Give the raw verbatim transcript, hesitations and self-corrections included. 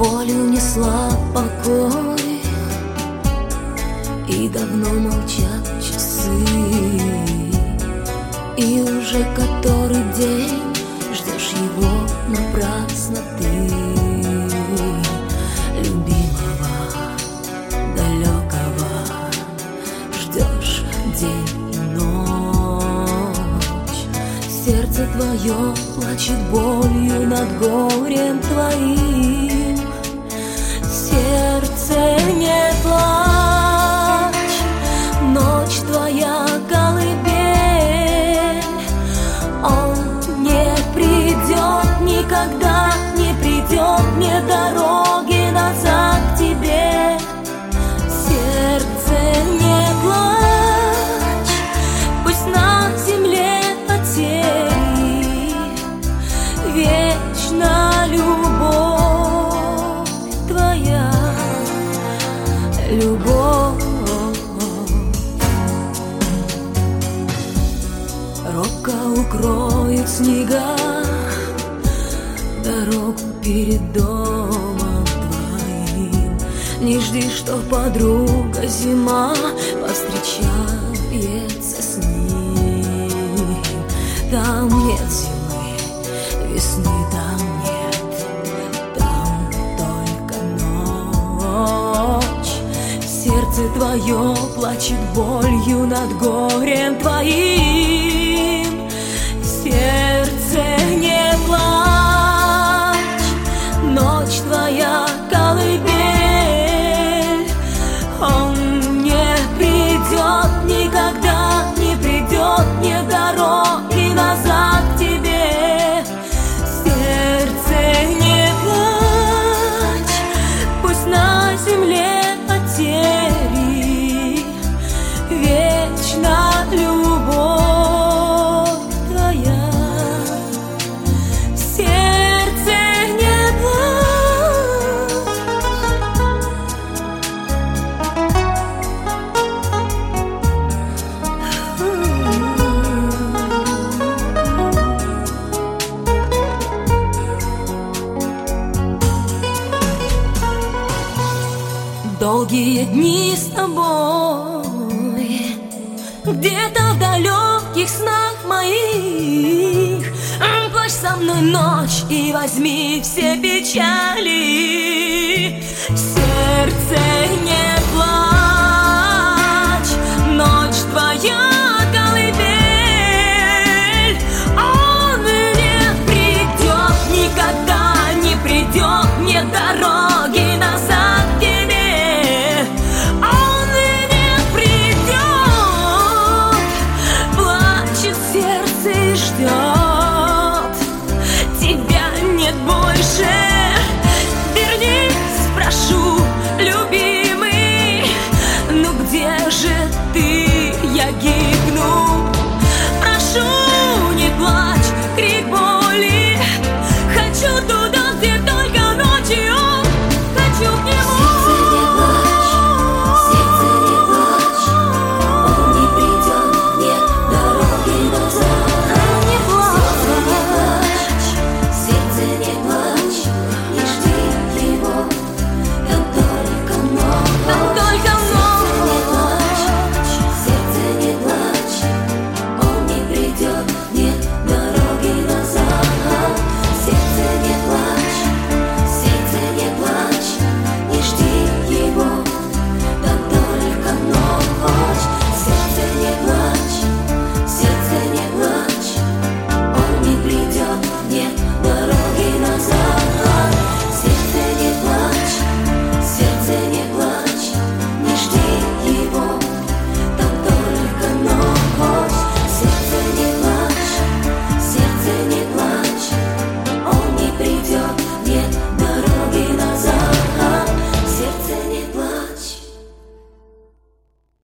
боль унесла покой, и давно молчат часы, и уже который день ждешь его напрасно ты, любимого, далекого, ждешь день и ночь. Сердце твое плачет болью над горем твоим. Сердце, не плачь, ночь твоя колыбель. Он не придет, никогда не придет, мне дороги назад к тебе. Сердце, не плачь, пусть на земле потери, вечна любовь твоя, любовь. Робко укроет снега дорогу перед домом твоим. Не жди, что подруга зима повстречается с ним. Там нет зимы, весны там нет, там только ночь. Сердце твое плачет болью над горем твоим. Сердце, не плачь, ночь твоя колыбель. Он не придет, никогда не придет, не дороги назад к тебе. Сердце, не плачь, пусть на земле потери, вечна любовь. Долгие дни с тобой, где-то в далеких снах моих. Плачь со мной ночь и возьми все печали. Сердце, не плачь, ночь твоя колыбель. Он не придет, никогда не придет, мне дороги назад к тебе. Ждет, тебя нет больше.